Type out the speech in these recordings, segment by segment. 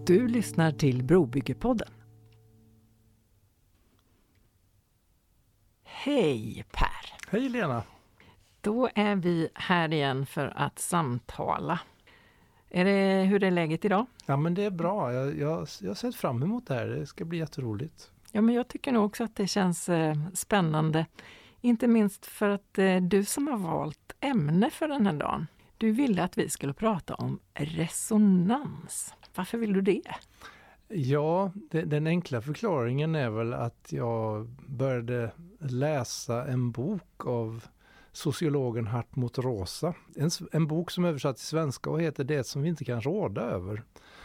Du lyssnar till Brobyggepodden. Hej Per! Hej Lena! Då är vi här igen för att samtala. Hur är läget idag? Ja, men det är bra. Jag har sett fram emot det här. Det ska bli jätteroligt. Ja, men jag tycker nog också att det känns spännande. Inte minst för att du som har valt ämne för den här dagen. Du ville att vi skulle prata om resonans. Varför vill du det? Ja, den enkla förklaringen är väl att jag började läsa en bok av sociologen Hartmut Rosa. En bok som översatt till svenska och heter Det som vi inte kan råda över.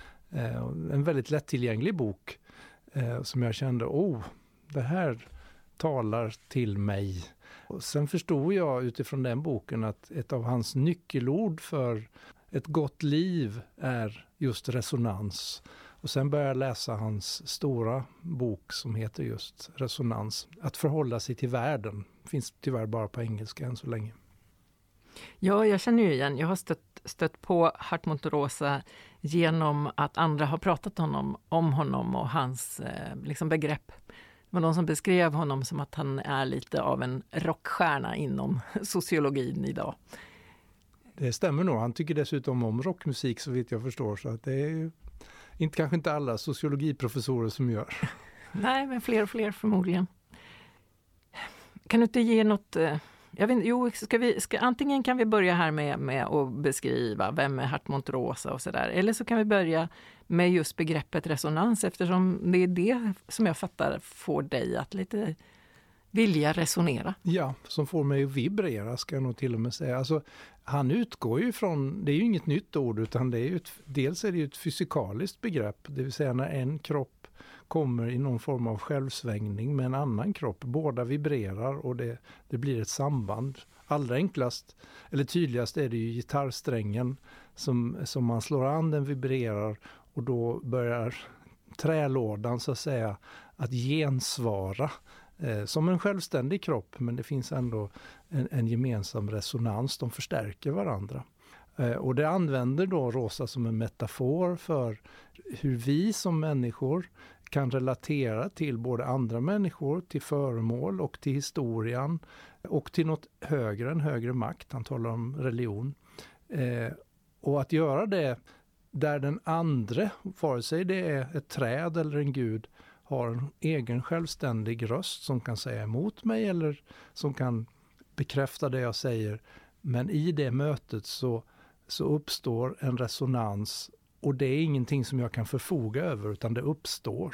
En väldigt lättillgänglig bok som jag kände, det här talar till mig. Och sen förstod jag utifrån den boken att ett av hans nyckelord för ett gott liv är just resonans. Och sen började jag läsa hans stora bok som heter just Resonans. Att förhålla sig till världen. Finns tyvärr bara på engelska än så länge. Ja, jag känner ju igen. Jag har stött på Hartmut Rosa genom att andra har pratat om honom och hans begrepp. Det var någon som beskrev honom som att han är lite av en rockstjärna inom sociologin idag. Det stämmer nog. Han tycker dessutom om rockmusik så vitt jag förstår. Så att det är ju kanske inte alla sociologiprofessorer som gör. Nej, men fler och fler förmodligen. Kan du inte ge något... antingen kan vi börja här med att beskriva vem är Hartmut Rosa och sådär. Eller så kan vi börja med just begreppet resonans eftersom det är det som jag fattar får dig att lite vilja resonera. Ja, som får mig att vibrera ska jag nog till och med säga. Alltså, han utgår ju från, det är ju inget nytt ord utan det är ju dels är det ju ett fysikaliskt begrepp. Det vill säga när en kropp kommer i någon form av självsvängning med en annan kropp. Båda vibrerar och det blir ett samband. Allra enklast, eller tydligast är det ju gitarrsträngen som man slår an, den vibrerar och då börjar trälådan så att säga att gensvara som en självständig kropp, men det finns ändå en gemensam resonans. De förstärker varandra. Och det använder då Rosa som en metafor för hur vi som människor kan relatera till både andra människor, till föremål och till historien och till något högre, en högre makt. Han talar om religion. Och att göra det där den andra, vare sig det är ett träd eller en gud, har en egen självständig röst som kan säga emot mig eller som kan bekräfta det jag säger. Men i det mötet så uppstår en resonans och det är ingenting som jag kan förfoga över utan det uppstår.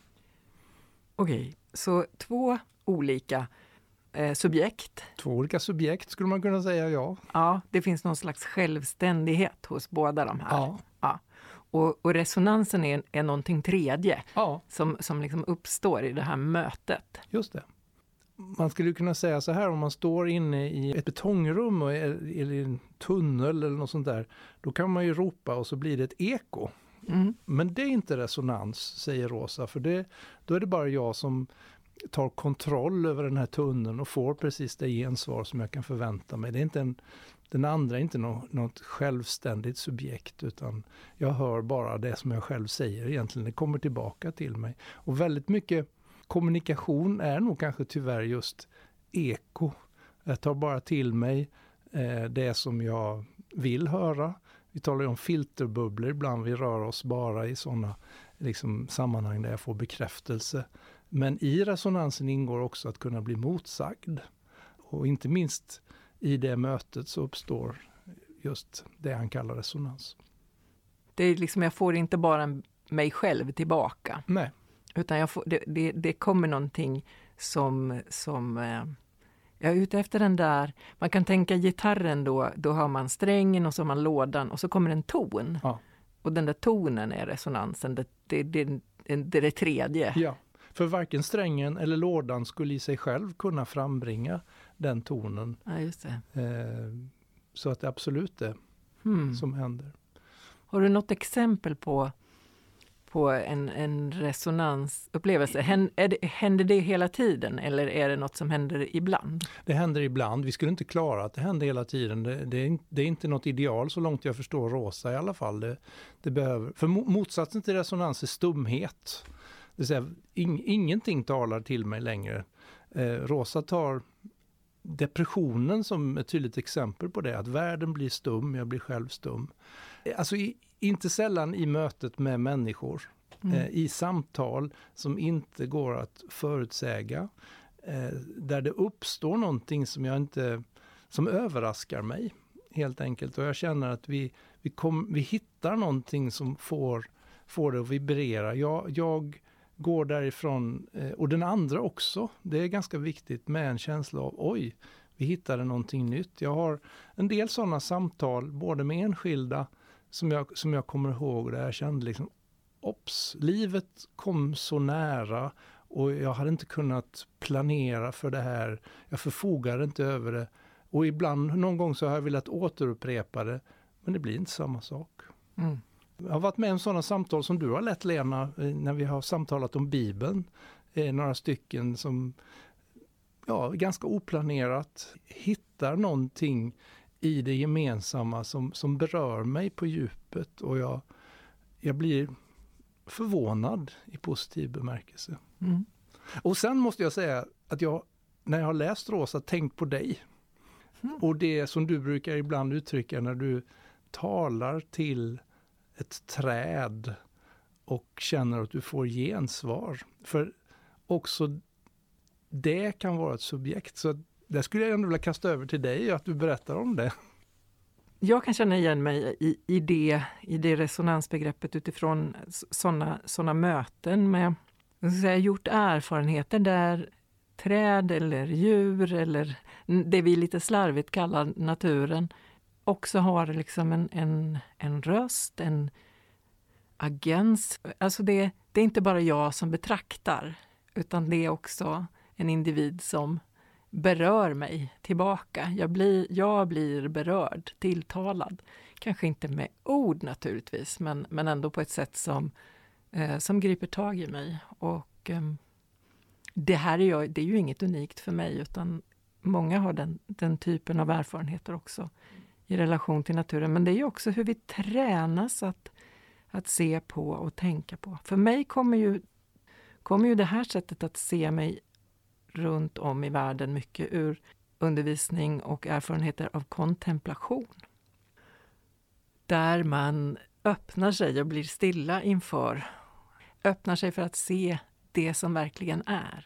Okej, så två olika subjekt. Två olika subjekt skulle man kunna säga, ja. Ja, det finns någon slags självständighet hos båda de här. Ja. Och resonansen är någonting tredje som liksom uppstår i det här mötet. Just det. Man skulle kunna säga så här, om man står inne i ett betongrum eller i en tunnel eller något sånt där, då kan man ju ropa och så blir det ett eko. Mm. Men det är inte resonans, säger Rosa, för då är det bara jag som tar kontroll över den här tunneln och får precis det gensvar som jag kan förvänta mig. Det är inte den andra är inte något självständigt subjekt utan jag hör bara det som jag själv säger egentligen. Det kommer tillbaka till mig. Och väldigt mycket kommunikation är nog kanske tyvärr just eko. Jag tar bara till mig det som jag vill höra. Vi talar ju om filterbubblor ibland. Vi rör oss bara i sådana sammanhang där jag får bekräftelse. Men i resonansen ingår också att kunna bli motsagd. Och inte minst i det mötet så uppstår just det han kallar resonans. Det är jag får inte bara mig själv tillbaka. Nej. Utan det kommer någonting som jag är ute efter den där. Man kan tänka gitarren då har man strängen och så har man lådan och så kommer en ton. Ja. Och den där tonen är resonansen. Det är det tredje. Ja, för varken strängen eller lådan skulle i sig själv kunna frambringa den tonen. Ja, just det. Så att det absolut är som händer. Har du något exempel på på en resonansupplevelse. Händer det hela tiden eller är det något som händer ibland? Det händer ibland. Vi skulle inte klara att det händer hela tiden. Det är inte något ideal så långt jag förstår Rosa i alla fall. Det behöver, för motsatsen till resonans är stumhet. Det vill säga, ingenting talar till mig längre. Rosa tar depressionen som ett tydligt exempel på det. Att världen blir stum, jag blir själv stum. Alltså inte sällan i mötet med människor. I samtal som inte går att förutsäga. Där det uppstår någonting som överraskar mig helt enkelt. Och jag känner att vi hittar någonting som får det att vibrera. Jag går därifrån, och den andra också. Det är ganska viktigt med en känsla av oj, vi hittade någonting nytt. Jag har en del sådana samtal, både med enskilda som jag kommer ihåg, där jag kände liksom, livet kom så nära och jag hade inte kunnat planera för det här. Jag förfogade inte över det. Och ibland, någon gång så har jag velat återupprepa det, men det blir inte samma sak. Jag har varit med om sådana samtal som du har lett, Lena, när vi har samtalat om Bibeln. Några stycken som ganska oplanerat hittar någonting i det gemensamma som berör mig på djupet. Och jag blir förvånad i positiv bemärkelse. Och sen måste jag säga att när jag har läst Rosa, tänkt på dig. Och det som du brukar ibland uttrycka när du talar till ett träd och känner att du får gensvar. För också det kan vara ett subjekt. Så det skulle jag ändå vilja kasta över till dig, att du berättar om det. Jag kan känna igen mig i det resonansbegreppet utifrån såna möten med gjort erfarenheter där träd eller djur eller det vi lite slarvigt kallar naturen också har liksom en röst, en agens. Alltså det är inte bara jag som betraktar, utan det är också en individ som berör mig tillbaka. Jag blir berörd, tilltalad. Kanske inte med ord naturligtvis, men ändå på ett sätt som griper tag i mig. Och det är ju inget unikt för mig, utan många har den typen av erfarenheter också i relation till naturen. Men det är ju också hur vi tränas att se på och tänka på. För mig kommer ju det här sättet att se mig runt om i världen mycket ur undervisning och erfarenheter av kontemplation. Där man öppnar sig och blir stilla öppnar sig för att se det som verkligen är.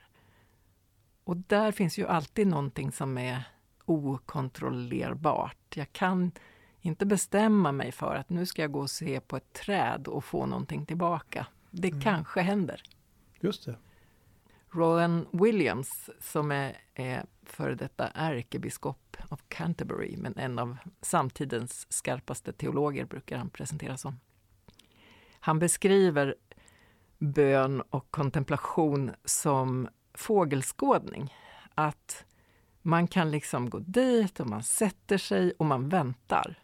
Och där finns ju alltid någonting som är okontrollerbart. Jag kan inte bestämma mig för att nu ska jag gå och se på ett träd och få någonting tillbaka. Det kanske händer. Just det. Rowan Williams, som är före detta ärkebiskop av Canterbury, men en av samtidens skarpaste teologer brukar han presenteras som. Han beskriver bön och kontemplation som fågelskådning. Att man kan liksom gå dit och man sätter sig och man väntar.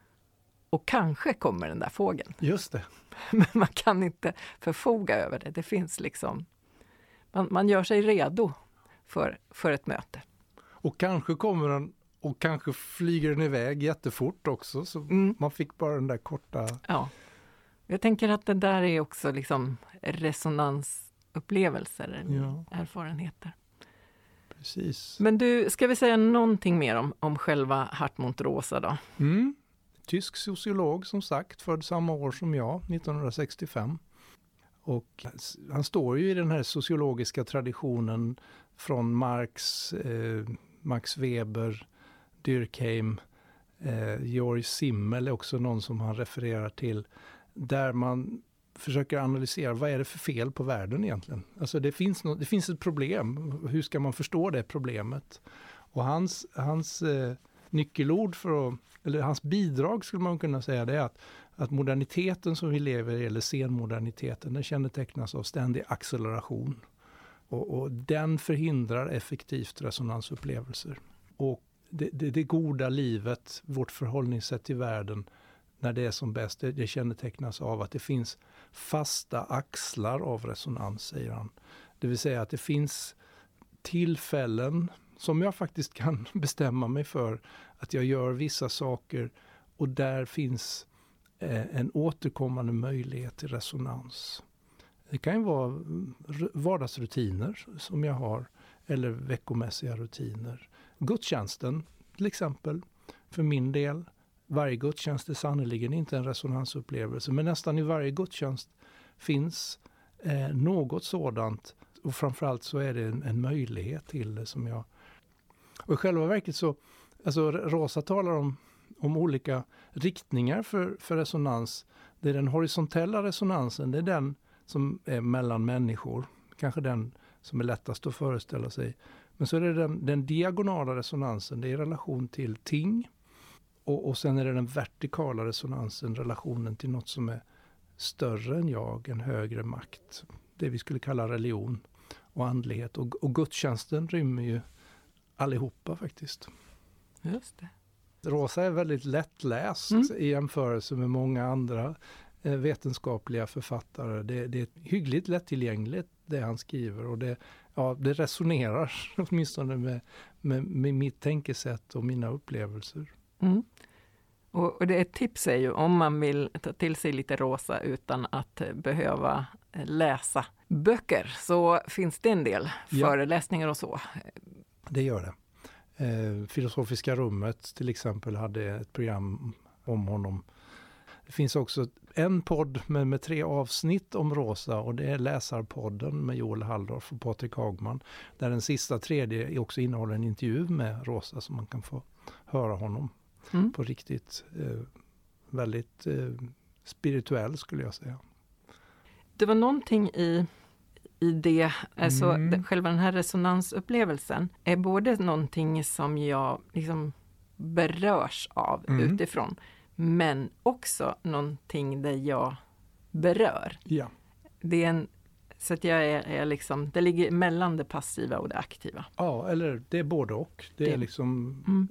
Och kanske kommer den där fågeln. Just det. Men man kan inte förfoga över det. Det finns liksom... Man gör sig redo för ett möte. Och kanske kommer den och kanske flyger den iväg jättefort också. Så man fick bara den där korta... Ja. Jag tänker att det där är också liksom resonansupplevelser eller erfarenheter. Precis. Men du, ska vi säga någonting mer om själva Hartmut Rosa då? Tysk sociolog som sagt, född samma år som jag, 1965. Och han står ju i den här sociologiska traditionen från Marx, Max Weber, Durkheim, Georg Simmel är också någon som han refererar till. Där man försöker analysera vad är det för fel på världen egentligen. Alltså det finns ett problem. Hur ska man förstå det problemet? Och hans nyckelord eller hans bidrag skulle man kunna säga, det är att moderniteten som vi lever i, eller senmoderniteten, den kännetecknas av ständig acceleration. Och den förhindrar effektivt resonansupplevelser. Och det goda livet, vårt förhållningssätt till världen, när det är som bäst, det kännetecknas av att det finns fasta axlar av resonans, säger han. Det vill säga att det finns tillfällen som jag faktiskt kan bestämma mig för att jag gör vissa saker och där finns en återkommande möjlighet till resonans. Det kan ju vara vardagsrutiner som jag har eller veckomässiga rutiner. Gudstjänsten till exempel, för min del. Varje gudstjänst är sannoliken inte en resonansupplevelse, men nästan i varje gudstjänst finns något sådant. Och framförallt så är det en möjlighet till det som jag... Och i själva verket så, alltså Rosa talar om olika riktningar för resonans. Det är den horisontella resonansen, det är den som är mellan människor. Kanske den som är lättast att föreställa sig. Men så är det den diagonala resonansen, det är i relation till ting. Och sen är det den vertikala resonansen, relationen till något som är större än jag, en högre makt. Det vi skulle kalla religion och andlighet. Och gudstjänsten rymmer ju allihopa faktiskt. Just det. Rosa är väldigt lättläst i jämförelse med många andra vetenskapliga författare. Det är hyggligt lättillgängligt det han skriver och det resonerar åtminstone med mitt tänkesätt och mina upplevelser. Mm. Och det ett tips är ju om man vill ta till sig lite Rosa utan att behöva läsa böcker, så finns det en del föreläsningar och så. Det gör det. Filosofiska rummet till exempel hade ett program om honom. Det finns också en podd med 3 avsnitt om Rosa och det är Läsarpodden med Joel Halldorf och Patrik Hagman. Där den sista tredje också innehåller en intervju med Rosa så man kan få höra honom på riktigt väldigt spirituell skulle jag säga. Det var någonting i det, alltså själva den här resonansupplevelsen är både någonting som jag liksom berörs av utifrån, men också någonting där jag berör. Ja. Det är så att jag är liksom, det ligger mellan det passiva och det aktiva. Ja, eller det är både och. Det är liksom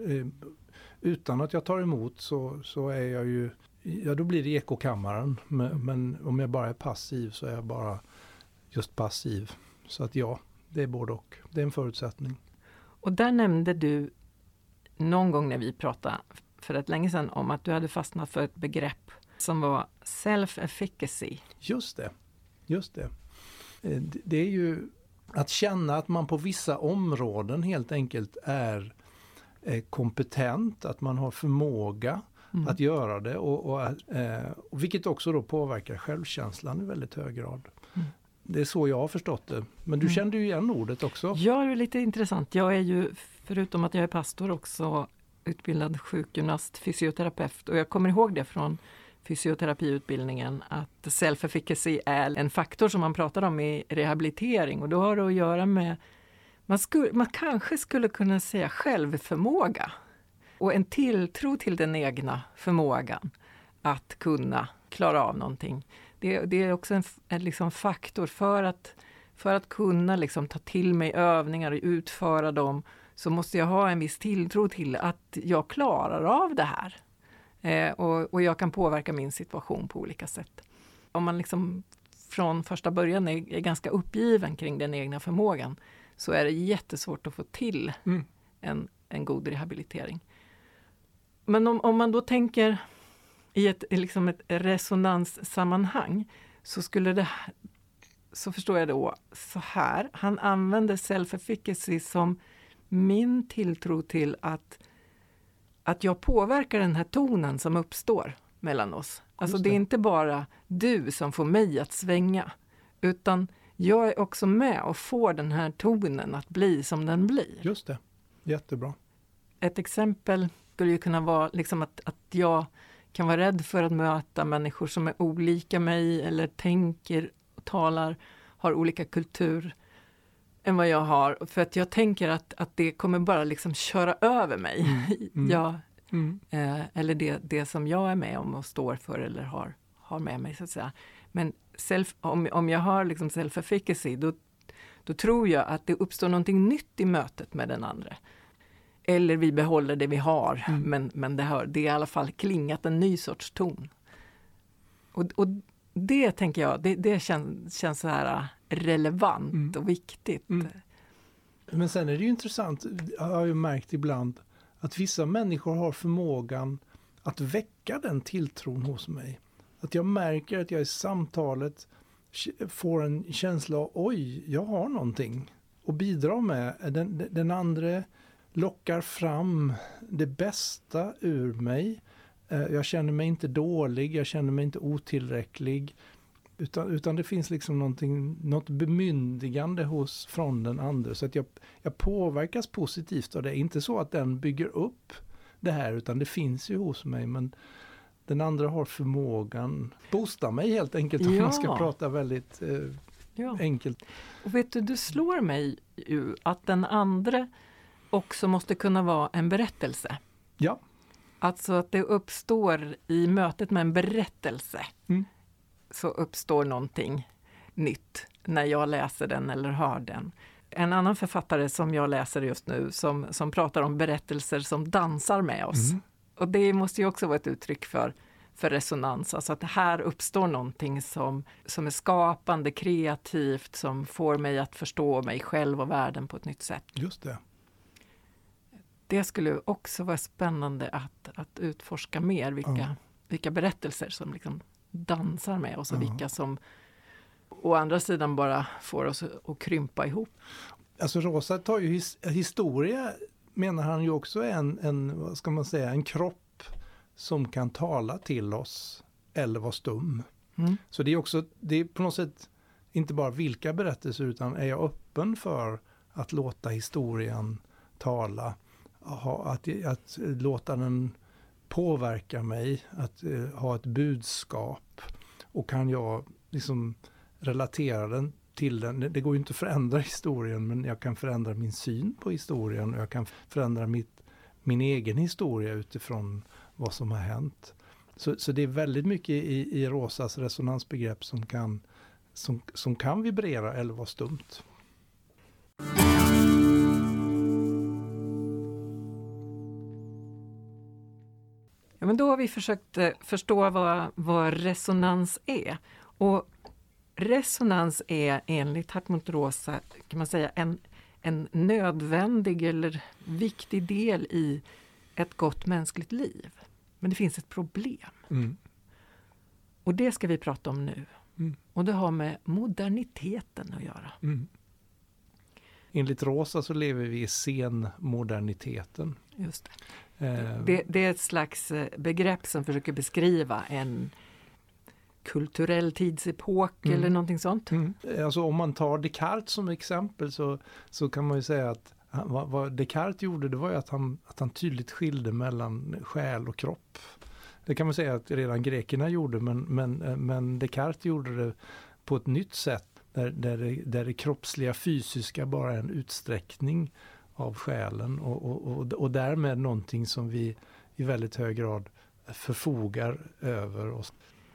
utan att jag tar emot så är jag ju, då blir det ekokammaren. Men om jag bara är passiv så är jag bara just passiv. Så att det är både och. Det är en förutsättning. Och där nämnde du någon gång när vi pratade för ett länge sedan om att du hade fastnat för ett begrepp som var self-efficacy. Just det. Det är ju att känna att man på vissa områden helt enkelt är kompetent, att man har förmåga att göra det och vilket också då påverkar självkänslan i väldigt hög grad. Det är så jag har förstått det. Men du kände ju igen ordet också. Ja, det är lite intressant. Jag är ju, förutom att jag är pastor, också utbildad sjukgymnast, fysioterapeut. Och jag kommer ihåg det från fysioterapiutbildningen att self-efficacy är en faktor som man pratar om i rehabilitering. Och då har det att göra med, man kanske skulle kunna säga självförmåga. Och en tilltro till den egna förmågan att kunna klara av någonting. Det är också en liksom faktor för att kunna liksom ta till mig övningar och utföra dem, så måste jag ha en viss tilltro till att jag klarar av det här. Och jag kan påverka min situation på olika sätt. Om man liksom från första början är ganska uppgiven kring den egna förmågan, så är det jättesvårt att få till en god rehabilitering. Men om man då tänker i ett resonanssammanhang, så förstår jag då så här. Han använder self-efficacy som min tilltro till att jag påverkar den här tonen som uppstår mellan oss. Alltså det är inte bara du som får mig att svänga, utan jag är också med och får den här tonen att bli som den blir. Just det, jättebra. Ett exempel skulle ju kunna vara liksom att jag kan vara rädd för att möta människor som är olika mig eller tänker och talar, har olika kultur än vad jag har. För att jag tänker att det kommer bara liksom köra över mig. Eller det som jag är med om och står för eller har med mig så att säga. Men om jag har liksom self-efficacy, då tror jag att det uppstår någonting nytt i mötet med den andra. Eller vi behåller det vi har, men det är i alla fall klingat en ny sorts ton. Och det tänker jag, det känns så här relevant och viktigt. Men sen är det ju intressant, jag har ju märkt ibland, att vissa människor har förmågan att väcka den tilltron hos mig. Att jag märker att jag i samtalet får en känsla av, oj, jag har någonting att bidra med. Den andra lockar fram det bästa ur mig. Jag känner mig inte dålig, jag känner mig inte otillräcklig. Utan det finns liksom något bemyndigande från den andra. Så att jag påverkas positivt av det. Inte så att den bygger upp det här, utan det finns ju hos mig. Men den andra har förmågan, boostar mig helt enkelt, om man ska prata väldigt enkelt. Och vet du slår mig ju att den andra också måste kunna vara en berättelse. Ja. Alltså att det uppstår i mötet med en berättelse. Så uppstår någonting nytt när jag läser den eller hör den. En annan författare som jag läser just nu som pratar om berättelser som dansar med oss. Och det måste ju också vara ett uttryck för resonans. Alltså att här uppstår någonting som är skapande, kreativt, som får mig att förstå mig själv och världen på ett nytt sätt. Just det. Det skulle också vara spännande att utforska mer vilka berättelser som liksom dansar med oss och vilka som å andra sidan bara får oss att krympa ihop. Alltså Rosa tar ju historia, menar han ju också vad ska man säga, en kropp som kan tala till oss eller vara stum. Så det är på något sätt inte bara vilka berättelser, utan är jag öppen för att låta historien tala, att låta den påverka mig, att ha ett budskap, och kan jag liksom relatera den till den. Det går ju inte att förändra historien, men jag kan förändra min syn på historien, och jag kan förändra min egen historia utifrån vad som har hänt. Så det är väldigt mycket i Rosas resonansbegrepp som kan vibrera eller vara stumt. Ja, men då har vi försökt förstå vad resonans är. Och resonans är enligt Hartmut Rosa, kan man säga, en nödvändig eller viktig del i ett gott mänskligt liv. Men det finns ett problem. Och det ska vi prata om nu. Och det har med moderniteten att göra. Enligt Rosa så lever vi i senmoderniteten. Just det. Det är ett slags begrepp som försöker beskriva en kulturell tidsepok eller någonting sånt. Alltså om man tar Descartes som exempel så kan man ju säga att vad Descartes gjorde, det var ju att han tydligt skilde mellan själ och kropp. Det kan man säga att redan grekerna gjorde, men Descartes gjorde det på ett nytt sätt där det kroppsliga fysiska bara är en utsträckning av själen och därmed någonting som vi i väldigt hög grad förfogar över oss.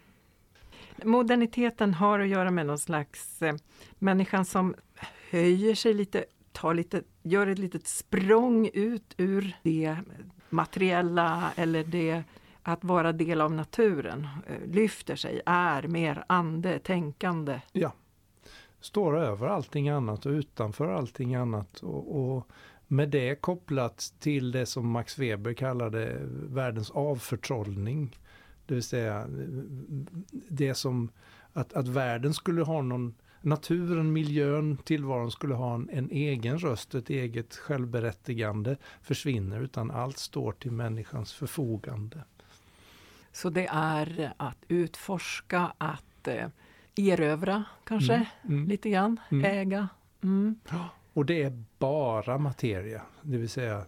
Moderniteten har att göra med någon slags människan som höjer sig lite, gör ett litet språng ut ur det materiella eller det att vara del av naturen, lyfter sig, är mer ande, tänkande. Ja, står över allting annat och utanför allting annat och med det kopplat till det som Max Weber kallade världens avförtrollning. Det vill säga det som att världen skulle ha naturen, miljön, tillvaron skulle ha en egen röst, ett eget självberättigande försvinner, utan allt står till människans förfogande. Så det är att utforska, att erövra kanske lite grann, äga. Och det är bara materia, det vill säga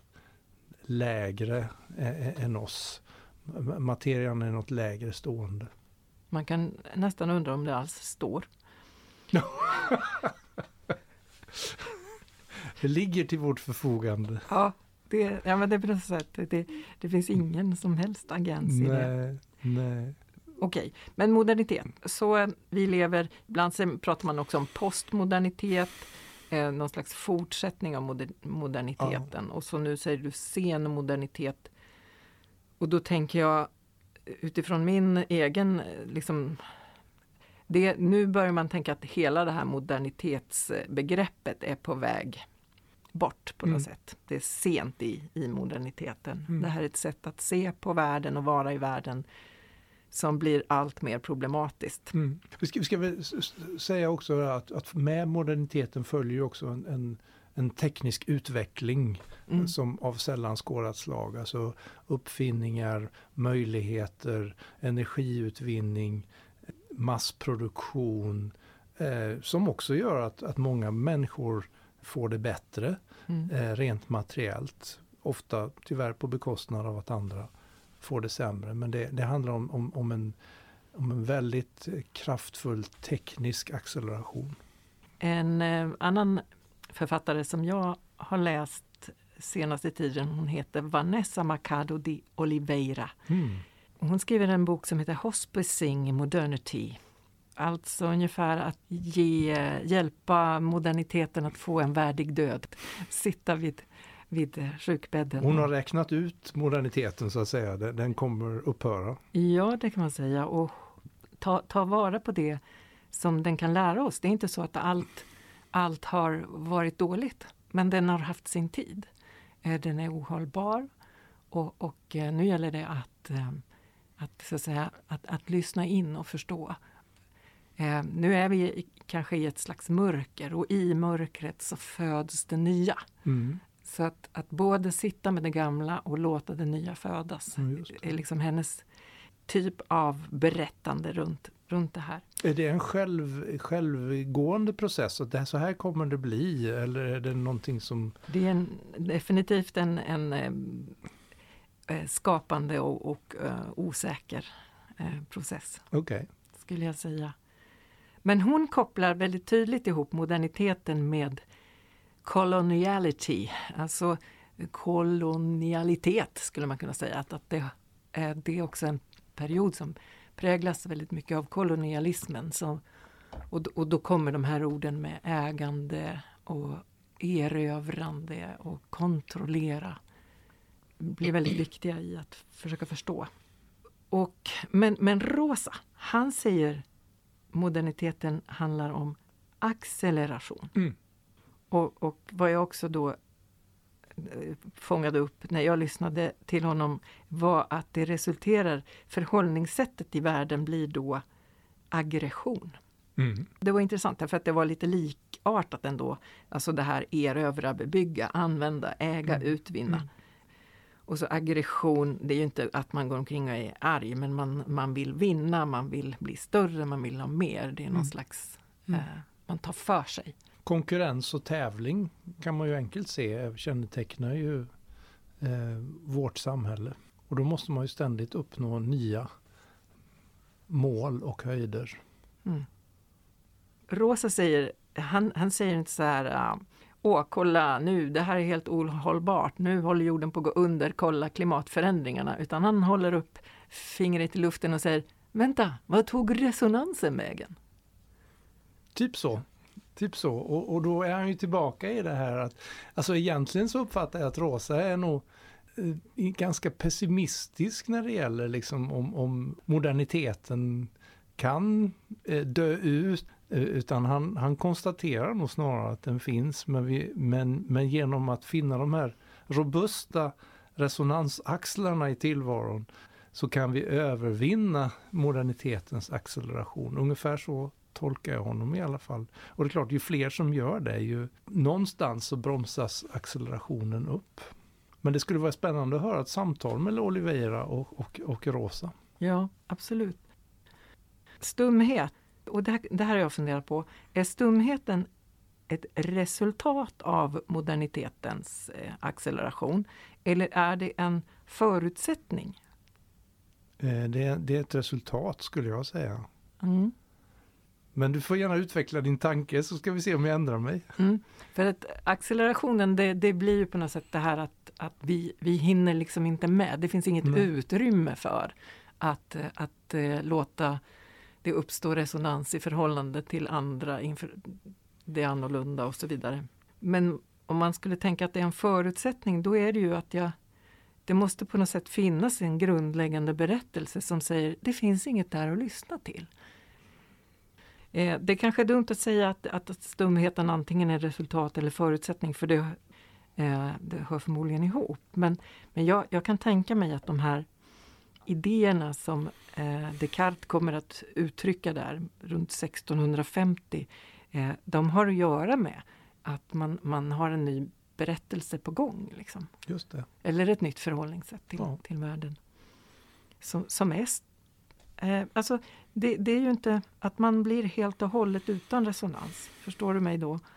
lägre än oss. Materian är något lägre stående. Man kan nästan undra om det alls står. Det ligger till vårt förfogande. Ja, men det är på så att det finns ingen som helst agens i det. Nej. Okej, men modernitet. Så vi lever, ibland pratar man också om postmodernitet. någon slags fortsättning av moderniteten. Och så nu säger du sen modernitet. Och då tänker jag utifrån min egen liksom, nu börjar man tänka att hela det här modernitetsbegreppet är på väg bort på något sätt. Det är sent i moderniteten. Det här är ett sätt att se på världen och vara i världen som blir allt mer problematiskt. Vi ska väl säga också att med moderniteten följer också en teknisk utveckling som av sällan skådat slag. Alltså uppfinningar, möjligheter, energiutvinning, massproduktion som också gör att många människor får det bättre rent materiellt. Ofta tyvärr på bekostnad av att andra får det sämre. Men det handlar om en väldigt kraftfull teknisk acceleration. En annan författare som jag har läst senaste tiden, hon heter Vanessa Machado de Oliveira. Hon skriver en bok som heter Hospicing Modernity. Alltså ungefär att hjälpa moderniteten att få en värdig död. Sitta vid sjukbädden. Hon har räknat ut moderniteten så att säga. Den kommer upphöra. Ja, det kan man säga. Och ta vara på det som den kan lära oss. Det är inte så att allt har varit dåligt. Men den har haft sin tid. Den är ohållbar. Och nu gäller det att lyssna in och förstå. Nu är vi kanske i ett slags mörker. Och i mörkret så föds det nya. Så att både sitta med det gamla och låta det nya födas är liksom hennes typ av berättande runt det här. Är det en självgående process? Att så här kommer det bli? Eller är det någonting som... Det är definitivt en skapande och osäker process. Okej. Skulle jag säga. Men hon kopplar väldigt tydligt ihop moderniteten med coloniality, alltså kolonialitet skulle man kunna säga. Att det är också en period som präglas väldigt mycket av kolonialismen. Och då kommer de här orden med ägande och erövrande och kontrollera. Blir väldigt viktiga i att försöka förstå. Men Rosa, han säger moderniteten handlar om acceleration. Och vad jag också då fångade upp när jag lyssnade till honom var att det resulterar, förhållningssättet i världen blir då aggression. Det var intressant därför att det var lite likartat ändå. Alltså det här erövra, bebygga, använda, äga, utvinna. Och så aggression, det är ju inte att man går omkring och är arg, men man vill vinna, man vill bli större, man vill ha mer. Det är någon slags, man tar för sig. Konkurrens och tävling kan man ju enkelt se kännetecknar ju vårt samhälle. Och då måste man ju ständigt uppnå nya mål och höjder. Rosa säger, han säger inte så här, kolla nu, det här är helt ohållbart, nu håller jorden på att gå under, kolla klimatförändringarna. Utan han håller upp fingret i luften och säger, vänta, vad tog resonansen vägen? Typ så. Och då är han ju tillbaka i det här att, alltså egentligen så uppfattar jag att Rosa är nog ganska pessimistisk när det gäller liksom om moderniteten kan dö ut, utan han konstaterar nog snarare att den finns, men genom att finna de här robusta resonansaxlarna i tillvaron så kan vi övervinna modernitetens acceleration. Ungefär så tolkar jag honom i alla fall. Och det är klart, ju fler som gör det, ju någonstans så bromsas accelerationen upp. Men det skulle vara spännande att höra ett samtal med Oliveira och Rosa. Ja, absolut. Stumhet, och det här har jag funderat på. Är stumheten ett resultat av modernitetens acceleration? Eller är det en förutsättning? Det är ett resultat skulle jag säga. Men du får gärna utveckla din tanke så ska vi se om jag ändrar mig. För att accelerationen det blir ju på något sätt det här att vi hinner liksom inte med. Det finns inget utrymme för att låta det uppstå resonans i förhållande till andra det är annorlunda och så vidare. Men om man skulle tänka att det är en förutsättning, då är det ju att det måste på något sätt finnas en grundläggande berättelse som säger det finns inget där att lyssna till. Det kanske är dumt att säga att stumheten antingen är resultat eller förutsättning, för det hör förmodligen ihop. Men jag kan tänka mig att de här idéerna som Descartes kommer att uttrycka där runt 1650, de har att göra med att man har en ny berättelse på gång. Liksom. Just det. Eller ett nytt förhållningssätt till världen. Som är... alltså, det är ju inte att man blir helt och hållet utan resonans. Förstår du mig då?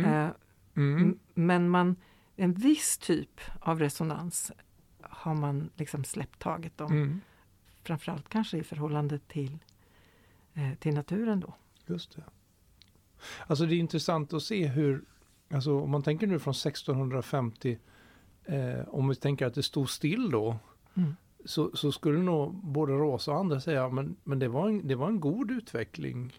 Men en viss typ av resonans har man liksom släppt taget om. Framförallt kanske i förhållande till naturen då. Just det. Alltså det är intressant att se hur, alltså om man tänker nu från 1650, om vi tänker att det stod still då, så skulle nog både Rosa och andra säga, men det var en god utveckling.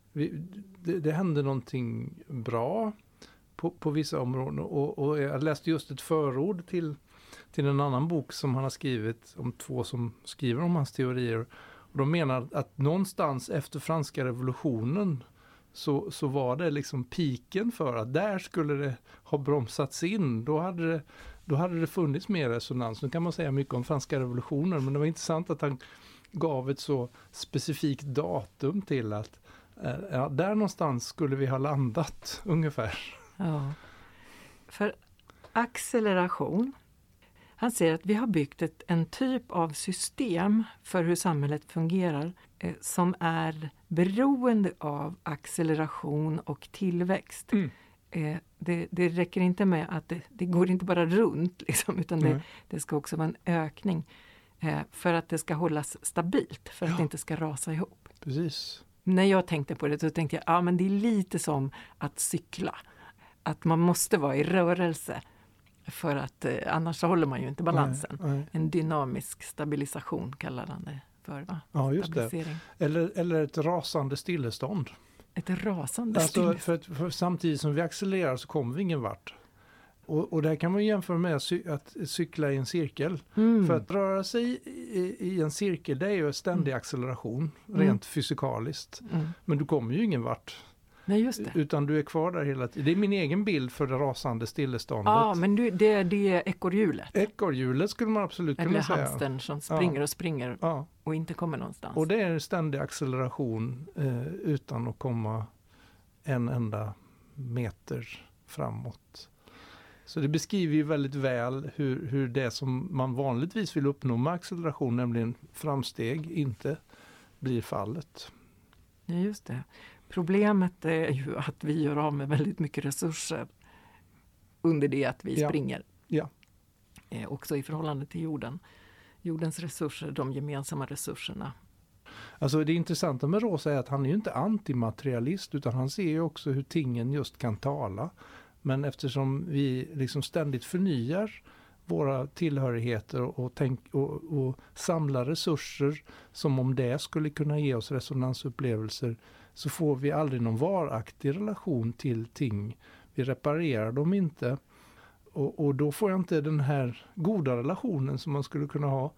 Det hände någonting bra på vissa områden, och jag läste just ett förord till en annan bok som han har skrivit om två som skriver om hans teorier, och de menar att någonstans efter franska revolutionen så var det liksom piken för att där skulle det ha bromsats in. Då hade det funnits mer resonans. Nu kan man säga mycket om franska revolutionen, men det var intressant att han gav ett så specifikt datum till att där någonstans skulle vi ha landat ungefär. Ja, för acceleration. Han säger att vi har byggt en typ av system för hur samhället fungerar som är beroende av acceleration och tillväxt. Det räcker inte med att det går inte bara runt liksom, utan det ska också vara en ökning för att det ska hållas stabilt, för att det inte ska rasa ihop. Precis. När jag tänkte på det så tänkte jag, men det är lite som att cykla. Att man måste vara i rörelse. För att annars så håller man ju inte balansen. Nej. En dynamisk stabilisation kallar han det för, va? Ja, just det. Eller ett rasande stillestånd. Ett rasande stillestånd. För samtidigt som vi accelererar så kommer vi ingen vart. Och där kan man jämföra med att cykla i en cirkel. För att röra sig i en cirkel, det är ju en ständig acceleration, rent fysikaliskt. Men du kommer ju ingen vart. Nej, just det. Utan du är kvar där hela tiden. Det är min egen bild för det rasande stilleståndet. Ja, men det är ekorrhjulet. Ekorrhjulet skulle man absolut kunna säga. Eller hamstern som springer och springer och inte kommer någonstans. Och det är en ständig acceleration utan att komma en enda meter framåt. Så det beskriver ju väldigt väl hur det som man vanligtvis vill uppnå med acceleration, nämligen framsteg, inte blir fallet. Ja, just det. Problemet är ju att vi gör av med väldigt mycket resurser under det att vi springer. Ja. Också i förhållande till jorden. Jordens resurser, de gemensamma resurserna. Alltså det intressanta med Rosa är att han är ju inte antimaterialist, utan han ser ju också hur tingen just kan tala. Men eftersom vi liksom ständigt förnyar våra tillhörigheter och samlar resurser som om det skulle kunna ge oss resonansupplevelser, så får vi aldrig någon varaktig relation till ting. Vi reparerar dem inte. Och då får jag inte den här goda relationen som man skulle kunna ha.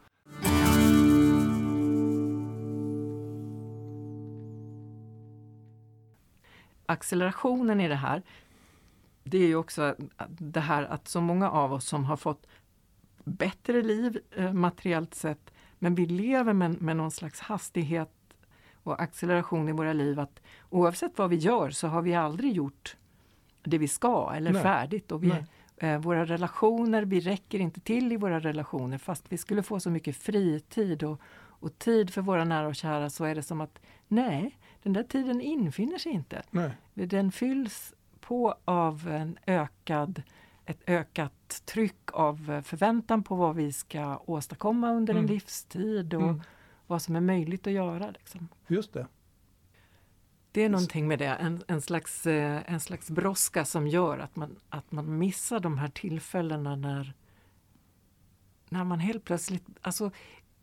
Accelerationen i det här, det är ju också det här att så många av oss som har fått bättre liv materiellt sett, men vi lever med någon slags hastighet och acceleration i våra liv, att oavsett vad vi gör så har vi aldrig gjort det vi ska eller färdigt, och våra relationer, vi räcker inte till i våra relationer, fast vi skulle få så mycket fritid och tid för våra nära och kära, så är det som att den där tiden infinner sig inte. Den fylls på av ett ökat tryck av förväntan på vad vi ska åstadkomma under en livstid och vad som är möjligt att göra. Liksom. Just det. Det är någonting med det, en slags brådska som gör att man missar de här tillfällena när man helt plötsligt, alltså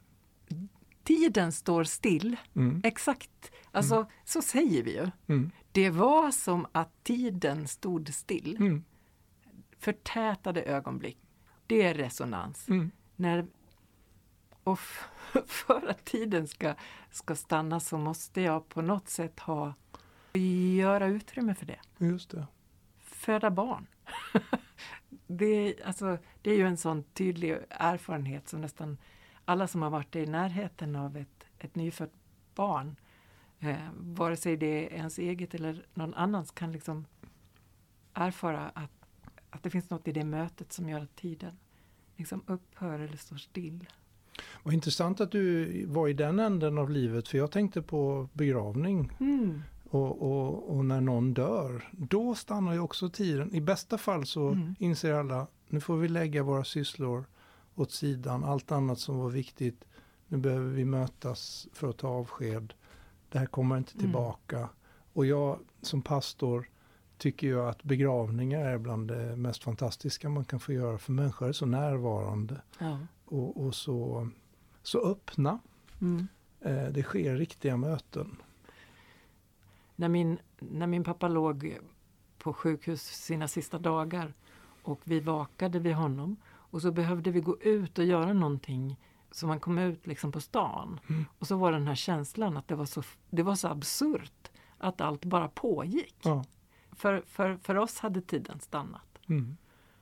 tiden står still. Exakt, alltså så säger vi ju. Det var som att tiden stod still. Mm. Förtätade ögonblick. Det är resonans. Mm. Och för att tiden ska stanna så måste jag på något sätt göra utrymme för det. Just det. Föda barn. Det är ju en sån tydlig erfarenhet som nästan alla som har varit i närheten av ett nyfött barn, vare sig det är ens eget eller någon annans, kan liksom erfara att det finns något i det mötet som gör att tiden liksom upphör eller står still. Vad intressant att du var i den änden av livet, för jag tänkte på begravning. Mm. Och när någon dör, då stannar ju också tiden. I bästa fall så inser alla, nu får vi lägga våra sysslor åt sidan. Allt annat som var viktigt, nu behöver vi mötas för att ta avsked. Det här kommer inte tillbaka. Och jag som pastor tycker ju att begravningar är bland det mest fantastiska man kan få göra. För människor är så närvarande. Ja. Och så öppna. Mm. Det sker riktiga möten. När min pappa låg på sjukhus sina sista dagar och vi vakade vid honom och så behövde vi gå ut och göra någonting, så man kom ut liksom på stan. Och så var den här känslan att det var så absurt att allt bara pågick. Ja. För oss hade tiden stannat. Mm.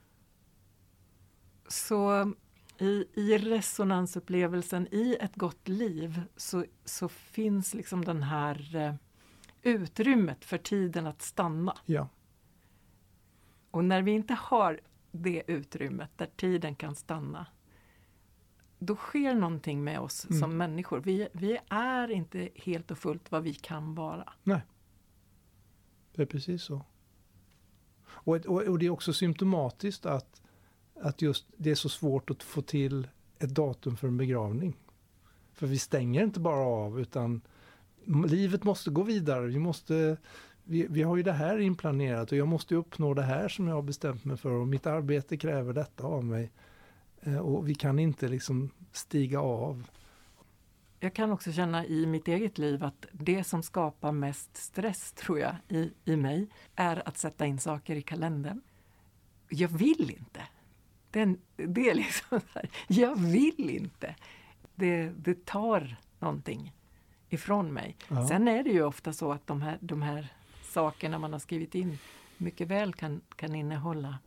Så i resonansupplevelsen i ett gott liv så finns liksom den här utrymmet för tiden att stanna. Ja. Och när vi inte har det utrymmet där tiden kan stanna, då sker någonting med oss som människor. Vi är inte helt och fullt vad vi kan vara. Nej. Det är precis så. Och det är också symptomatiskt att just det är så svårt att få till ett datum för en begravning. För vi stänger inte bara av, utan livet måste gå vidare. Vi har ju det här inplanerat och jag måste uppnå det här som jag har bestämt mig för, och mitt arbete kräver detta av mig. Och vi kan inte liksom stiga av. Jag kan också känna i mitt eget liv att det som skapar mest stress, tror jag, i mig är att sätta in saker i kalendern. Jag vill inte. Det är liksom så här, jag vill inte. Det tar någonting ifrån mig. Ja. Sen är det ju ofta så att de här sakerna man har skrivit in mycket väl kan innehålla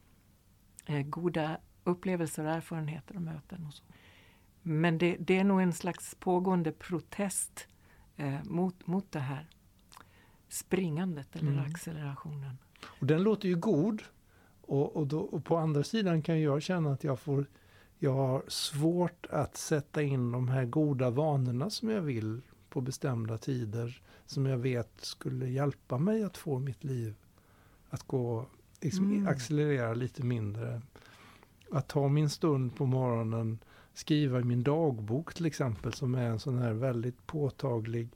goda upplevelser och erfarenheter och möten och så. Men det är nog en slags pågående protest mot det här springandet eller accelerationen. Och den låter ju god. Och på andra sidan kan jag känna att jag har svårt att sätta in de här goda vanorna som jag vill på bestämda tider, som jag vet skulle hjälpa mig att få mitt liv att gå, liksom accelerera lite mindre. Att ta min stund på morgonen, skriva i min dagbok till exempel, som är en sån här väldigt påtaglig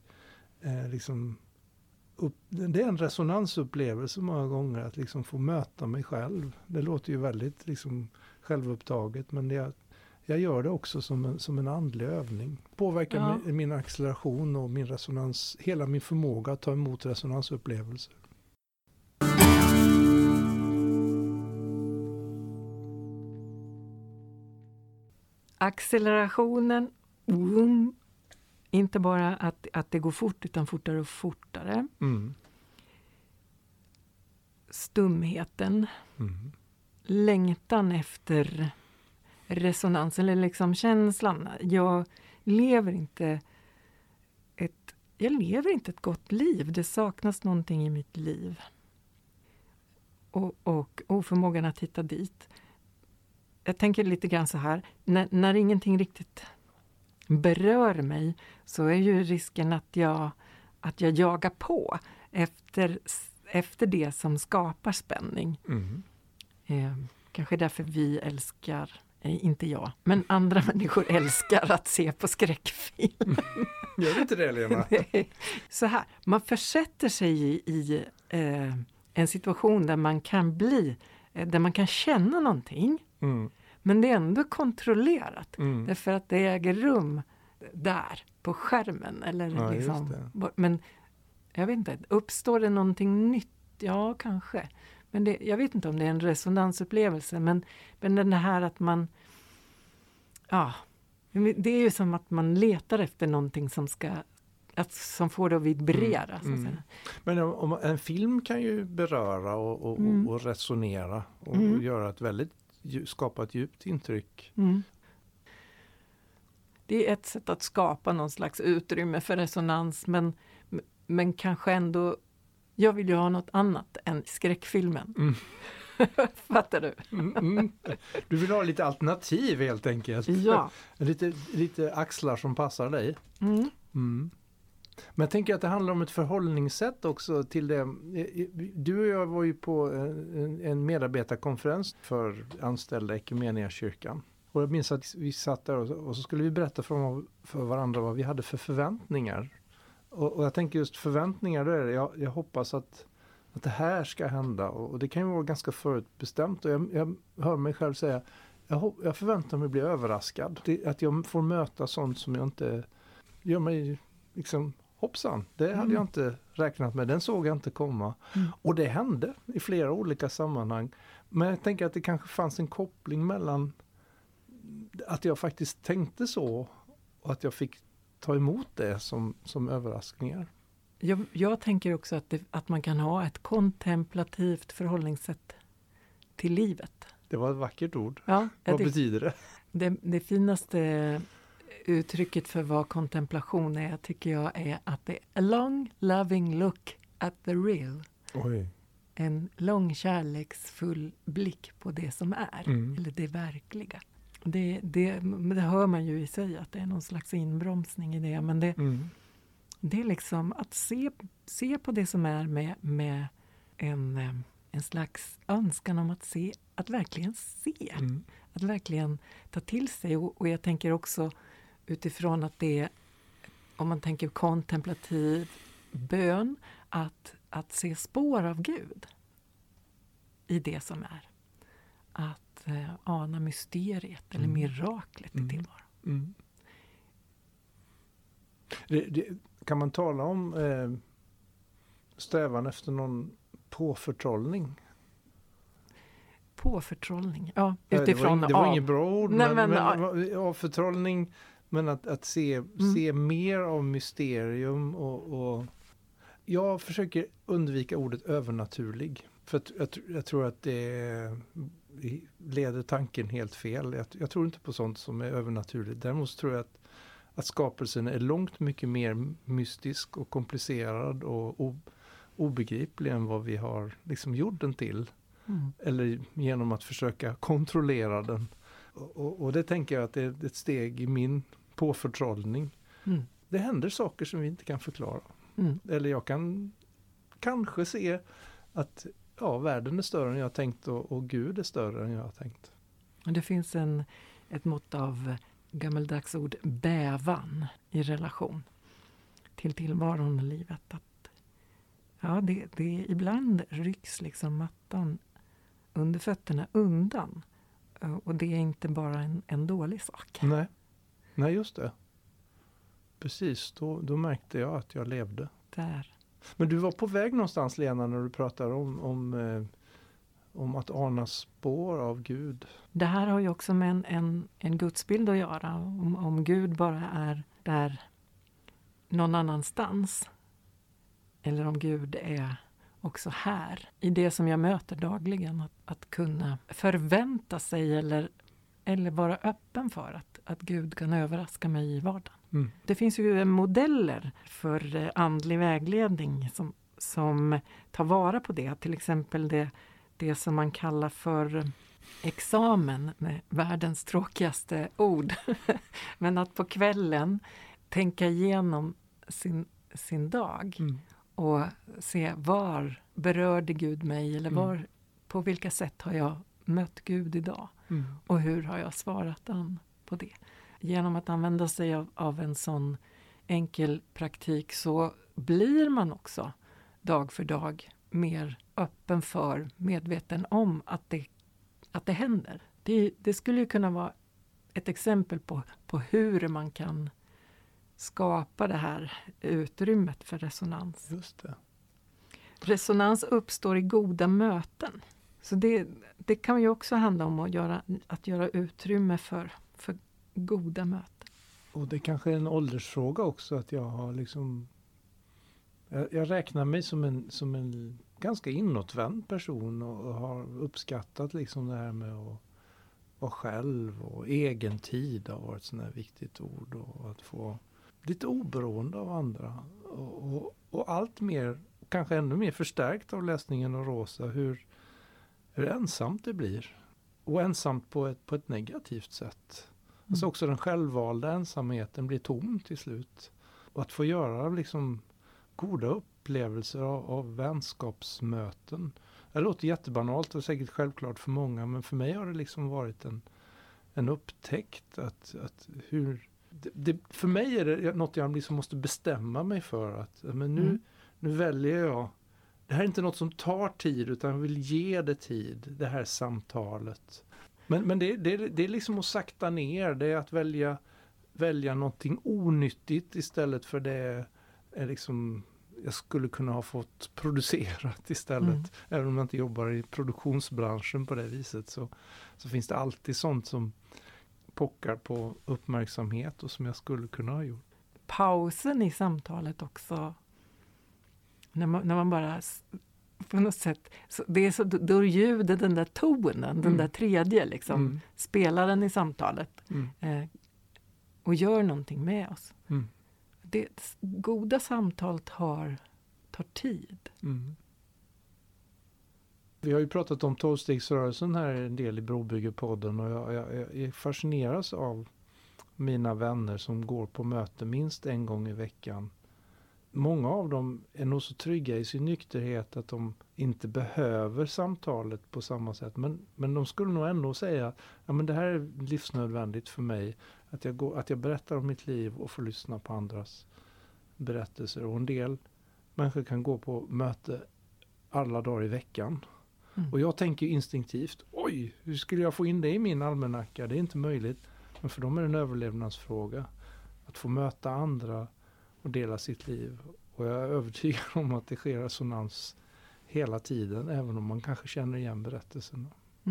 det är en resonansupplevelse många gånger att liksom få möta mig själv. Det låter ju väldigt liksom självupptaget, men jag gör det också som en andlig övning. Påverkar min acceleration och min resonans, hela min förmåga att ta emot resonansupplevelser. Accelerationen, inte bara att det går fort, utan fortare och fortare. Stumheten. Längtan efter resonans, eller liksom känslan. Jag lever inte ett gott liv. Det saknas någonting i mitt liv. Och oförmågan att hitta dit. Jag tänker lite grann så här. När ingenting riktigt berör mig, så är ju risken att jag jagar på efter det som skapar spänning. Kanske därför vi älskar, inte jag, men andra människor älskar att se på skräckfilm. Gör inte det, Lena? Så här, man försätter sig i en situation där man kan känna någonting. Men det är ändå kontrollerat. Därför att det äger rum där på skärmen. Eller liksom, men jag vet inte, uppstår det någonting nytt? Ja, kanske. Men jag vet inte om det är en resonansupplevelse, men den här att man, ja, det är ju som att man letar efter någonting som får det att vibrera. Så att säga. Men om en film kan ju beröra och resonera och göra skapa ett djupt intryck. Det är ett sätt att skapa någon slags utrymme för resonans, men kanske ändå, jag vill ju ha något annat än skräckfilmen. Fattar du? Du vill ha lite alternativ helt enkelt. Ja. Lite axlar som passar dig. Men jag tänker att det handlar om ett förhållningssätt också till det. Du och jag var ju på en medarbetarkonferens för anställda i Equmeniakyrkan. Och jag minns att vi satt där och så skulle vi berätta för varandra vad vi hade för förväntningar. Och jag tänker just förväntningar, då är det, jag hoppas att det här ska hända. Och det kan ju vara ganska förutbestämt. Och jag hör mig själv säga, jag förväntar mig att bli överraskad. Att jag får möta sånt som jag inte gör mig liksom, hoppsan, det hade jag inte räknat med. Den såg jag inte komma. Och det hände i flera olika sammanhang. Men jag tänker att det kanske fanns en koppling mellan att jag faktiskt tänkte så och att jag fick ta emot det som överraskningar. Jag tänker också att man kan ha ett kontemplativt förhållningssätt till livet. Det var ett vackert ord. Ja, vad betyder det? Det finaste uttrycket för vad kontemplation är, tycker jag, är att det är a long loving look at the real. Oj. En lång kärleksfull blick på det som är, eller det verkliga. Det hör man ju i sig, att det är någon slags inbromsning i det, men det är liksom att se på det som är med en slags önskan om att verkligen se. Att verkligen ta till sig. Och jag tänker också utifrån att det är, om man tänker kontemplativ bön, att se spår av Gud i det som är. Att ana mysteriet eller miraklet i tillvaron. Kan man tala om strävan efter någon påförtrollning? Påförtrollning, ja. Utifrån det var inget bra ord, men avförtrollning, men att se mer av mysterium och jag försöker undvika ordet övernaturlig. För att jag tror att det leder tanken helt fel. Jag tror inte på sånt som är övernaturligt. Däremot tror jag att skapelsen är långt mycket mer mystisk och komplicerad och obegriplig än vad vi har liksom gjort den till. Eller genom att försöka kontrollera den. Och det tänker jag att det är ett steg i min påförtrollning. Det händer saker som vi inte kan förklara. Eller jag kan kanske se att världen är större än jag har tänkt och Gud är större än jag har tänkt. Det finns ett mått av gammaldags ord bävan i relation till tillvaron och livet. Att, det ibland rycks liksom mattan under fötterna undan. Och det är inte bara en dålig sak. Nej, just det. Precis, då märkte jag att jag levde. Där. Men du var på väg någonstans, Lena, när du pratar om att ana spår av Gud. Det här har ju också med en gudsbild att göra. Om Gud bara är där någon annanstans. Eller om Gud är också här. I det som jag möter dagligen. Att kunna förvänta sig eller vara öppen för att Gud kan överraska mig i vardagen. Det finns ju modeller för andlig vägledning som tar vara på det. Till exempel det som man kallar för examen, med världens tråkigaste ord. Men att på kvällen tänka igenom sin dag och se var berörde Gud mig eller på vilka sätt har jag mött Gud idag och hur har jag svarat an på det. Genom att använda sig av en sån enkel praktik så blir man också dag för dag mer öppen för, medveten om att det händer. Det skulle ju kunna vara ett exempel på hur man kan skapa det här utrymmet för resonans. Just det. Resonans uppstår i goda möten. Så det kan ju också handla om att göra utrymme för goda möten. Och det kanske är en åldersfråga också, att jag har liksom... Jag räknar mig som en ganska inåtvänd person och har uppskattat liksom det här med att vara själv, och egen tid har varit ett sådant här viktigt ord, och att få lite oberoende av andra. Och allt mer, kanske ännu mer förstärkt av läsningen av Rosa, hur ensamt det blir. Och ensamt på ett negativt sätt. Alltså också den självvalda ensamheten blir tom till slut. Och att få göra liksom goda upplevelser av vänskapsmöten. Det låter jättebanalt och säkert självklart för många, men för mig har det liksom varit en upptäckt att hur... för mig är det något jag liksom måste bestämma mig för, att men nu väljer jag. Det här är inte något som tar tid, utan jag vill ge det tid, det här samtalet. Men det är liksom att sakta ner, det är att välja någonting onyttigt istället för det är liksom jag skulle kunna ha fått producerat istället. Även om jag inte jobbar i produktionsbranschen på det viset, så finns det alltid sånt som pockar på uppmärksamhet och som jag skulle kunna ha gjort. Pausen i samtalet också, när man bara på något sätt, det är så, då ljudet, den där tonen, den där tredje liksom, spelar den i samtalet och gör någonting med oss. Goda samtal tar tid. Vi har ju pratat om 12-stegsrörelsen här en del i Brobyggepodden, och jag fascineras av mina vänner som går på möte minst en gång i veckan. Många av dem är nog så trygga i sin nykterhet att de inte behöver samtalet på samma sätt. Men de skulle nog ändå säga, ja men det här är livsnödvändigt för mig. Att jag berättar om mitt liv och får lyssna på andras berättelser. Och en del människor kan gå på möte alla dagar i veckan. Och jag tänker instinktivt, oj, hur skulle jag få in det i min almanacka? Det är inte möjligt. Men för dem är det en överlevnadsfråga. Att få möta andra och dela sitt liv. Och jag är övertygad om att det sker resonans hela tiden, även om man kanske känner igen berättelserna.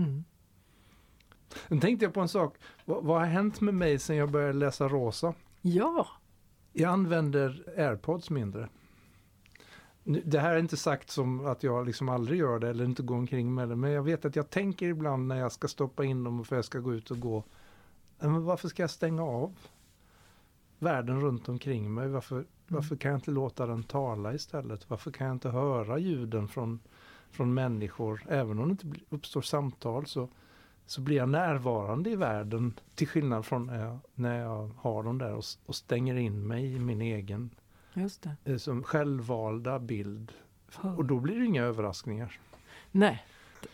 Nu tänkte jag på en sak. Vad har hänt med mig sedan jag började läsa Rosa? Ja. Jag använder AirPods mindre. Det här är inte sagt som att jag liksom aldrig gör det eller inte går omkring med det. Men jag vet att jag tänker ibland när jag ska stoppa in dem för jag ska gå ut och gå. Men varför ska jag stänga av världen runt omkring mig? Varför kan jag inte låta den tala istället? Varför kan jag inte höra ljuden från människor? Även om det inte uppstår samtal så blir jag närvarande i världen, till skillnad från när jag har dem där och stänger in mig i min egen Just det. Som självvalda bild. Och då blir det inga överraskningar. Nej.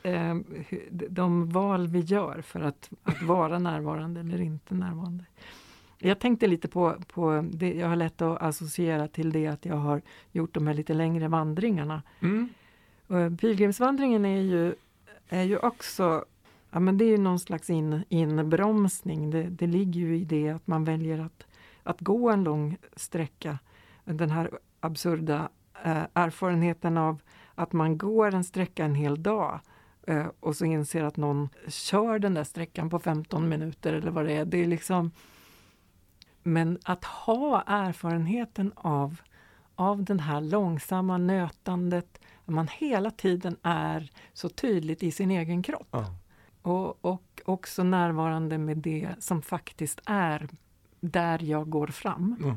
De val vi gör för att vara närvarande eller inte närvarande. Jag tänkte lite på det, jag har lätt att associera till det att jag har gjort de här lite längre vandringarna. Pilgrimsvandringen är ju också, ja men det är ju någon slags inbromsning. Det ligger ju i det att man väljer att gå en lång sträcka. Den här absurda erfarenheten av att man går en sträcka en hel dag och så inser att någon kör den där sträckan på 15 minuter eller vad det är. Det är liksom, men att ha erfarenheten av den här långsamma nötandet, att man hela tiden är så tydligt i sin egen kropp. Och också närvarande med det som faktiskt är där jag går fram.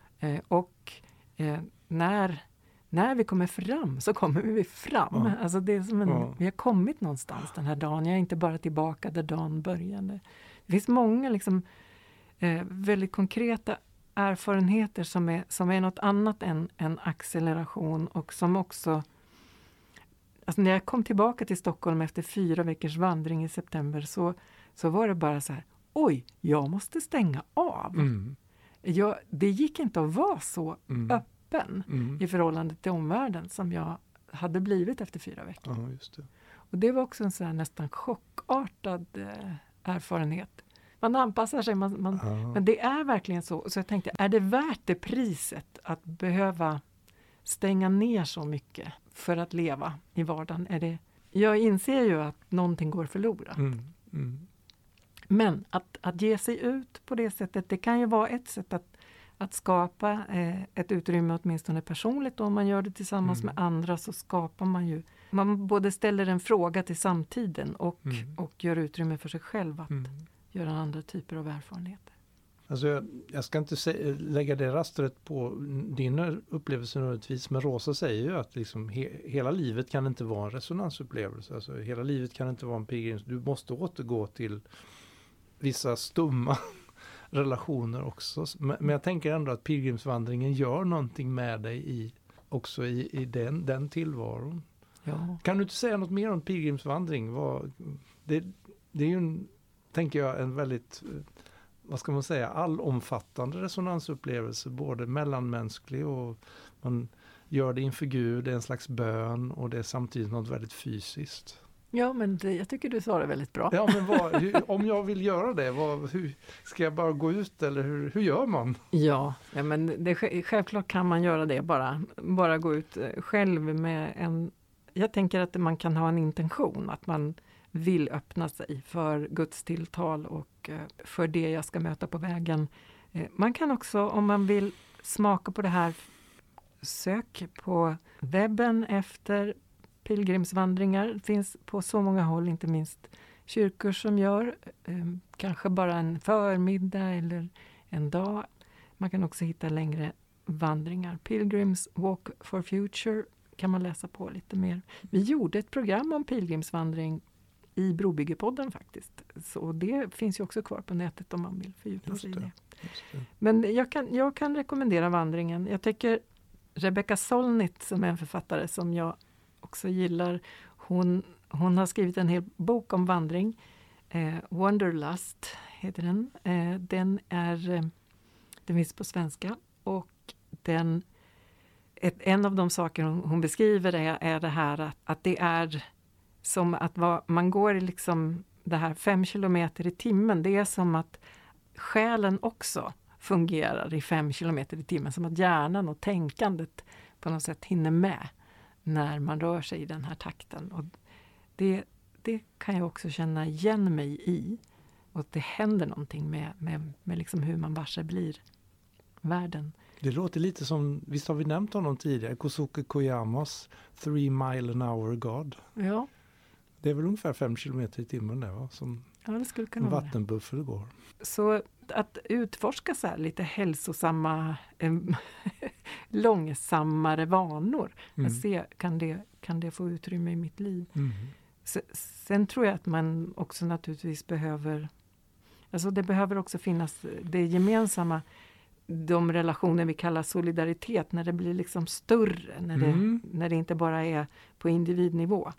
När vi kommer fram så kommer vi fram. Alltså det är som vi har kommit någonstans den här dagen. Jag är inte bara tillbaka där dagen började. Det finns många liksom, väldigt konkreta erfarenheter som är något annat än acceleration. Och som också... Alltså när jag kom tillbaka till Stockholm efter 4 veckors vandring i september så var det bara så här, oj, jag måste stänga av. Det gick inte att vara så öppen i förhållande till omvärlden som jag hade blivit efter 4 veckor. Ja, just det. Och det var också en sån här nästan chockartad erfarenhet. man anpassar sig. Men det är verkligen så. Så jag tänkte, är det värt det priset att behöva stänga ner så mycket för att leva i vardagen? Jag inser ju att någonting går förlorat. Men att ge sig ut på det sättet, det kan ju vara ett sätt att skapa ett utrymme åtminstone personligt. Om man gör det tillsammans med andra så skapar man ju, man både ställer en fråga till samtiden och gör utrymme för sig själv att göra andra typer av erfarenheter. Alltså jag ska inte lägga det rastret på din upplevelse nödvändigtvis, men Rosa säger ju att liksom hela livet kan inte vara en resonansupplevelse. Alltså hela livet kan inte vara en pilgrims. Du måste återgå till vissa stumma relationer också. Men jag tänker ändå att pilgrimsvandringen gör någonting med dig också i den tillvaron. Ja. Kan du inte säga något mer om pilgrimsvandring? Det är ju, tänker jag, en väldigt, vad ska man säga, allomfattande resonansupplevelse, både mellanmänsklig och man gör det inför Gud, det är en slags bön och det är samtidigt något väldigt fysiskt. Ja, men jag tycker du sa det väldigt bra. Ja, men om jag vill göra det, hur ska jag bara gå ut eller hur gör man? Ja, men självklart kan man göra det, bara gå ut själv med jag tänker att man kan ha en intention, att man vill öppna sig för Guds tilltal och för det jag ska möta på vägen. Man kan också, om man vill smaka på det här, sök på webben efter pilgrimsvandringar. Det finns på så många håll, inte minst kyrkor som gör kanske bara en förmiddag eller en dag. Man kan också hitta längre vandringar. Pilgrims Walk for Future kan man läsa på lite mer. Vi gjorde ett program om pilgrimsvandring i Brobyggepodden faktiskt. Så det finns ju också kvar på nätet om man vill fördjupa sig i det. Men jag kan rekommendera vandringen. Jag tycker Rebecca Solnit, som är en författare som jag också gillar, hon har skrivit en hel bok om vandring. Wanderlust heter den. Den finns på svenska och en av de saker hon beskriver är det här att det är som att man går liksom det här 5 kilometer i timmen. Det är som att själen också fungerar i 5 kilometer i timmen. Som att hjärnan och tänkandet på något sätt hinner med när man rör sig i den här takten. Och det kan jag också känna igen mig i. Och det händer någonting med liksom hur man varse blir världen. Det låter lite som, visst har vi nämnt honom tidigare, Kosuke Koyamas 3 mile an hour God. Ja. Det är väl ungefär 5 kilometer i timmen där, va? Som det skulle kunna en vattenbuffel går. Så att utforska så här lite hälsosamma, långsammare vanor. Att se, kan det få utrymme i mitt liv? Sen tror jag att man också naturligtvis behöver, alltså det behöver också finnas det gemensamma, de relationer vi kallar solidaritet, när det blir liksom större, när det inte bara är på individnivå.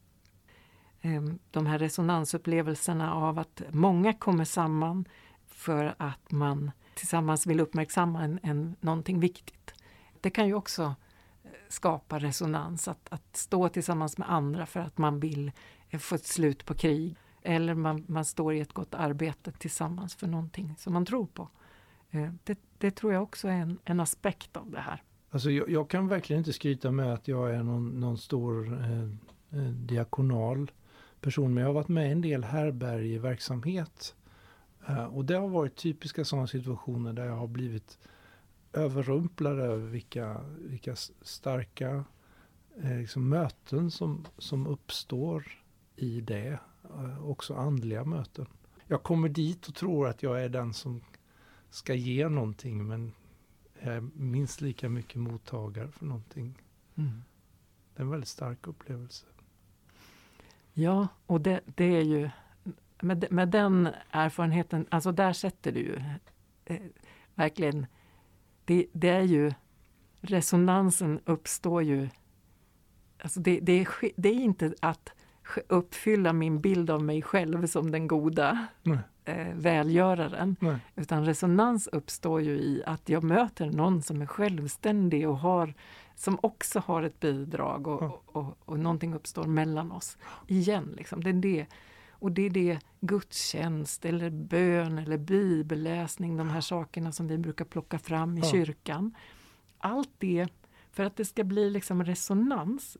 De här resonansupplevelserna av att många kommer samman för att man tillsammans vill uppmärksamma någonting viktigt. Det kan ju också skapa resonans, att stå tillsammans med andra för att man vill få ett slut på krig. Eller man står i ett gott arbete tillsammans för någonting som man tror på. Det tror jag också är en aspekt av det här. Alltså jag kan verkligen inte skryta med att jag är någon stor diakonal person, men jag har varit med i en del härbärgeverksamhet. Och det har varit typiska sådana situationer där jag har blivit överrumplad över vilka starka liksom möten som uppstår i det. Också andliga möten. Jag kommer dit och tror att jag är den som ska ge någonting, men jag är minst lika mycket mottagare för någonting. Det är en väldigt stark upplevelse. Ja, och det är ju med den erfarenheten, alltså där sätter du ju verkligen, det är ju, resonansen uppstår ju, alltså det är inte att uppfylla min bild av mig själv som den goda välgöraren. Nej. Utan resonans uppstår ju i att jag möter någon som är självständig och som också har ett bidrag och någonting uppstår mellan oss igen. Liksom. Det är det. Och det är det gudstjänst eller bön eller bibelläsning, de här sakerna som vi brukar plocka fram i kyrkan. Allt det, för att det ska bli liksom resonans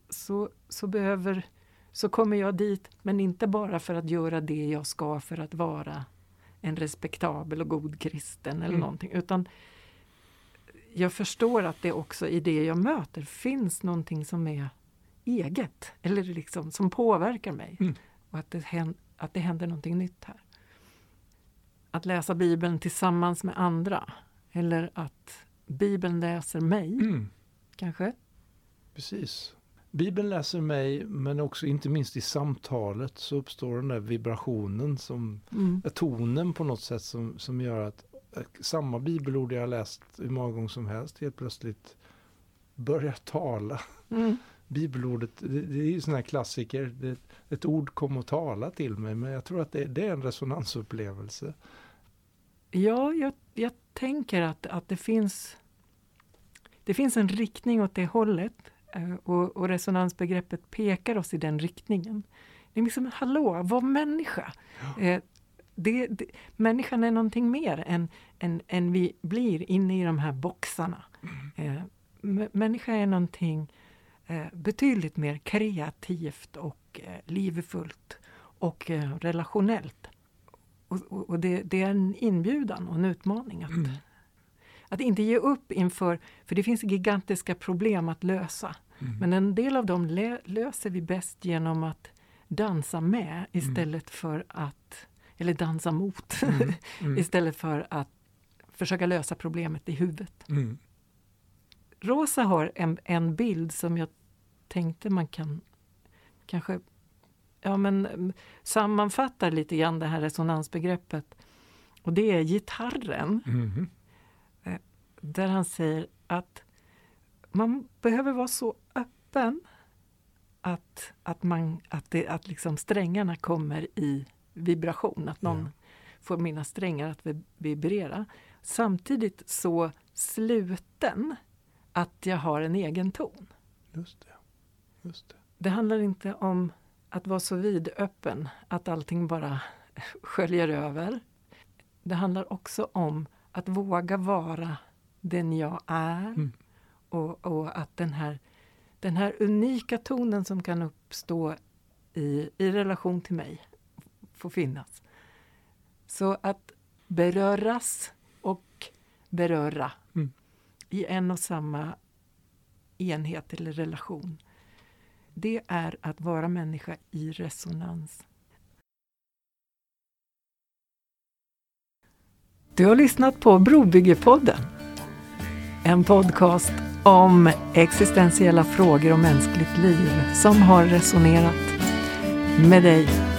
så kommer jag dit, men inte bara för att göra det jag ska för att vara en respektabel och god kristen eller någonting, utan jag förstår att det också i det jag möter finns någonting som är eget eller liksom som påverkar mig och att det händer någonting nytt här. Att läsa Bibeln tillsammans med andra eller att Bibeln läser mig kanske. Precis. Bibeln läser mig, men också inte minst i samtalet så uppstår den där vibrationen som tonen på något sätt som gör att samma bibelord jag har läst hur många gånger som helst helt plötsligt börjar tala. Bibelordet, det är ju sån här klassiker. Ett ord kom att tala till mig, men jag tror att det är en resonansupplevelse. Ja, jag tänker att det finns en riktning åt det hållet och resonansbegreppet pekar oss i den riktningen. Det är liksom, hallå, var människa. Människan är någonting mer än vi blir inne i de här boxarna. Människa är någonting betydligt mer kreativt och livfullt och relationellt. Och det är en inbjudan och en utmaning att inte ge upp inför, för det finns gigantiska problem att lösa. Men en del av dem löser vi bäst genom att dansa med istället för att, eller dansa mot, istället för att försöka lösa problemet i huvudet. Rosa har en bild som jag tänkte man kan kanske sammanfatta lite grann det här resonansbegreppet. Och det är gitarren. Där han säger att man behöver vara så öppen att liksom strängarna kommer i vibration. Att någon får mina strängar att vibrera. Samtidigt så sluten att jag har en egen ton. Just det. Det handlar inte om att vara så vidöppen att allting bara sköljer över. Det handlar också om att våga vara den jag är. Och att den här unika tonen som kan uppstå i relation till mig får finnas. Så att beröras och beröra i en och samma enhet eller relation. Det är att vara människa i resonans. Du har lyssnat på Brobyggepodden. En podcast om existentiella frågor och mänskligt liv som har resonerat med dig